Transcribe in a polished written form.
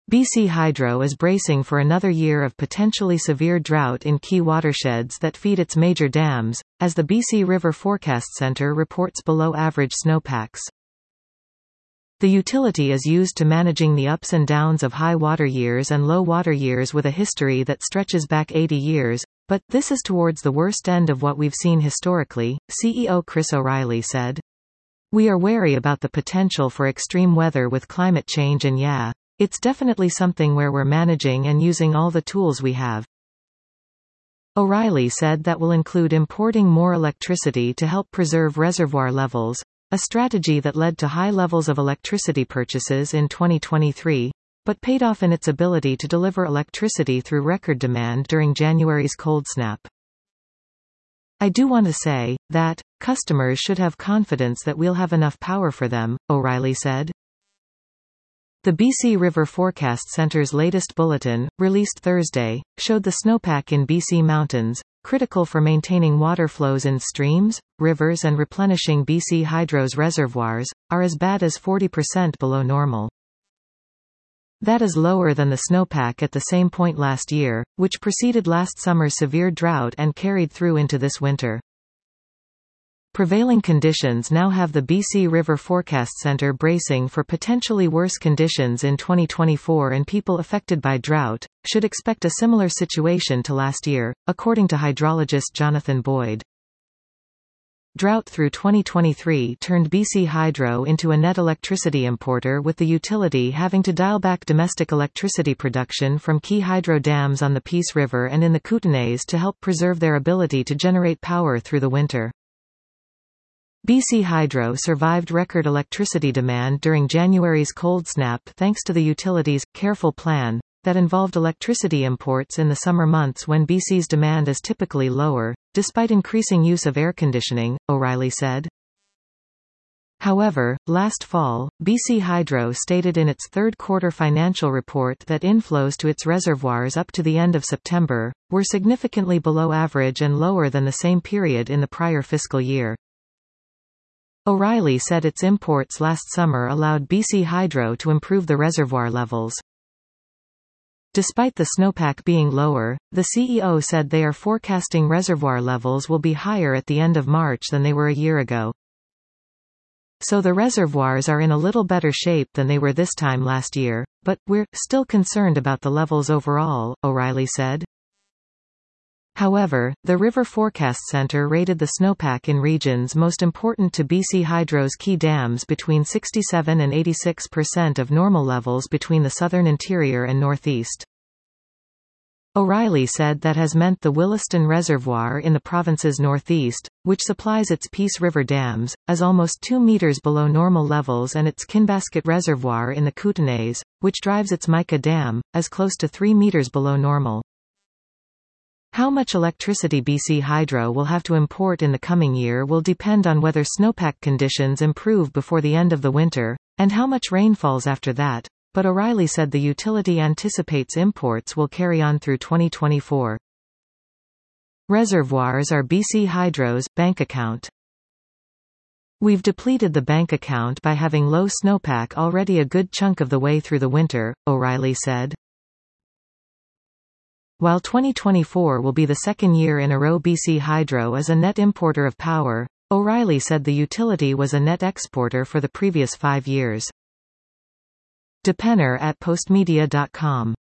BC Hydro is bracing for another year of potentially severe drought in key watersheds that feed its major dams, as the BC River Forecast Centre reports below-average snowpacks. The utility is used to managing the ups and downs of high water years and low water years with a history that stretches back 80 years, but this is towards the worst end of what we've seen historically, CEO Chris O'Reilly said. We are wary about the potential for extreme weather with climate change and it's definitely something where we're managing and using all the tools we have. O'Reilly said that will include importing more electricity to help preserve reservoir levels, a strategy that led to high levels of electricity purchases in 2023, but paid off in its ability to deliver electricity through record demand during January's cold snap. I do want to say that customers should have confidence that we'll have enough power for them, O'Reilly said. The BC River Forecast Centre's latest bulletin, released Thursday, showed the snowpack in BC mountains, critical for maintaining water flows in streams, rivers and replenishing BC Hydro's reservoirs, are as bad as 40% below normal. That is lower than the snowpack at the same point last year, which preceded last summer's severe drought and carried through into this winter. Prevailing conditions now have the BC River Forecast Centre bracing for potentially worse conditions in 2024, and people affected by drought should expect a similar situation to last year, according to hydrologist Jonathan Boyd. Drought through 2023 turned BC Hydro into a net electricity importer, with the utility having to dial back domestic electricity production from key hydro dams on the Peace River and in the Kootenays to help preserve their ability to generate power through the winter. BC Hydro survived record electricity demand during January's cold snap thanks to the utility's careful plan that involved electricity imports in the summer months when BC's demand is typically lower, despite increasing use of air conditioning, O'Reilly said. However, last fall, BC Hydro stated in its third-quarter financial report that inflows to its reservoirs up to the end of September were significantly below average and lower than the same period in the prior fiscal year. O'Reilly said its imports last summer allowed BC Hydro to improve the reservoir levels. Despite the snowpack being lower, the CEO said they are forecasting reservoir levels will be higher at the end of March than they were a year ago. So the reservoirs are in a little better shape than they were this time last year, but we're still concerned about the levels overall, O'Reilly said. However, the River Forecast Centre rated the snowpack in regions most important to BC Hydro's key dams between 67 and 86% of normal levels between the southern interior and northeast. O'Reilly said that has meant the Williston Reservoir in the province's northeast, which supplies its Peace River dams, is almost 2 meters below normal levels, and its Kinbasket Reservoir in the Kootenays, which drives its Mica Dam, is close to 3 meters below normal. How much electricity BC Hydro will have to import in the coming year will depend on whether snowpack conditions improve before the end of the winter, and how much rain falls after that, but O'Reilly said the utility anticipates imports will carry on through 2024. Reservoirs are BC Hydro's bank account. We've depleted the bank account by having low snowpack already a good chunk of the way through the winter, O'Reilly said. While 2024 will be the second year in a row BC Hydro is a net importer of power, O'Reilly said the utility was a net exporter for the previous 5 years. Depenner at postmedia.com